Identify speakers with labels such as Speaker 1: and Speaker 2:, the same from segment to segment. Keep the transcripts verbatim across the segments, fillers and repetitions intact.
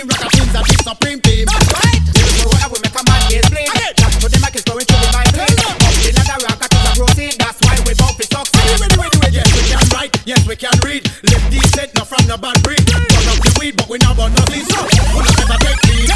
Speaker 1: team, rock a team's a big supreme team.
Speaker 2: That's right.
Speaker 3: I will make a man is blame. That's for them I can store it to the mind. The ladder rock a team's a protein. That's why we both is sucks.
Speaker 1: Ready, ready, ready, ready. Yes, we can write. Yes, we can read. Live decent, not from the bad breed. Burn up the weed, but we not burn nothing. So, we not ever take lead.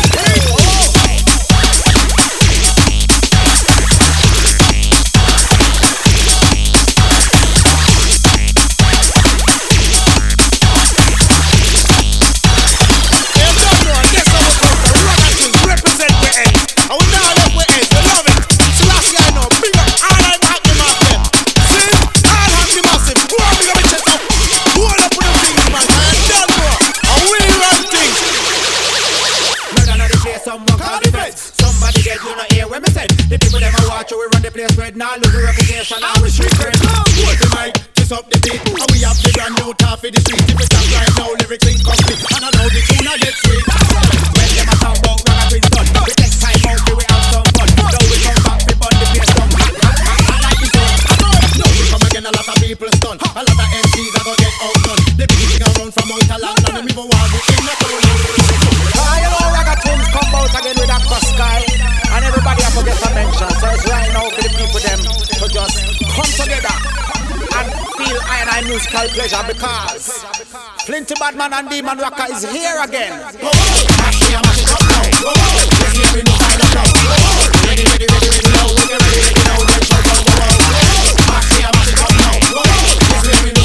Speaker 3: Somebody get you not hear when me said. The people them a watch, we run the place spread. Now lose the reputation, now we street cred.
Speaker 1: Hold the mic, kiss up the beat. And we have the brand new top for the street. If we stop right now, lyrics incomplete. And I know the tune I get sweet.
Speaker 3: When them a talk about rock and twins done, we take time out, we have some fun. Now we come back, we burn the place down. I like this one.
Speaker 1: Now we come again, a lot of people stun. A lot of M Cs are gonna get outdone. The big thing around from out of London. And we go on with him, not
Speaker 3: you know Ragga-Twins come out again with Aqua Sky. And everybody have to get a mention. So it's right now for the people them to just come together and feel I and I musical pleasure because Flinty Badman and Demon Rocker is here again. Ready, ready, ready, ready, now. Ready, ready, ready, now. Let's go, go, go, go. Mash it up, mash it up now. This way we know.